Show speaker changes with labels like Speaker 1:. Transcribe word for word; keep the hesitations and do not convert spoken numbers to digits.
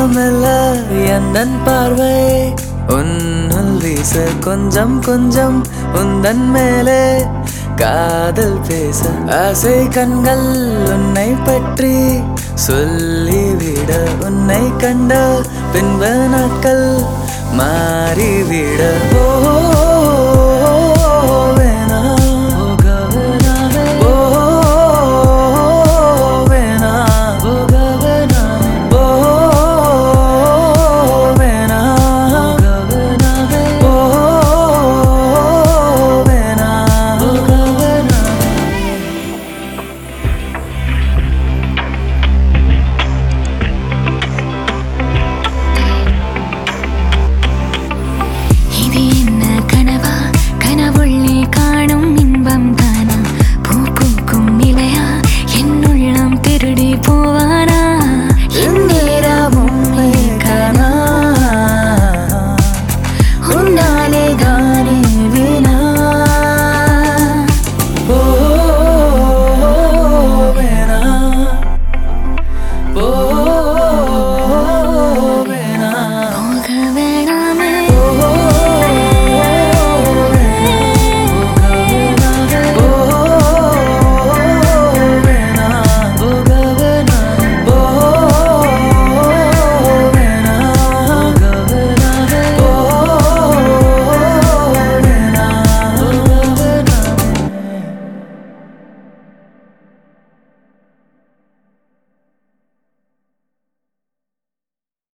Speaker 1: மெல்ல எந்தன் பார்வை உன்னுள் வீச கொஞ்சம் கொஞ்சம் உந்தன் மேலே காதல் பேச ஆசை கண்கள் உன்னை பற்றி சொல்லிவிட உன்னை கண்ட பின்பு நாட்கள் மாறிவிட ஓ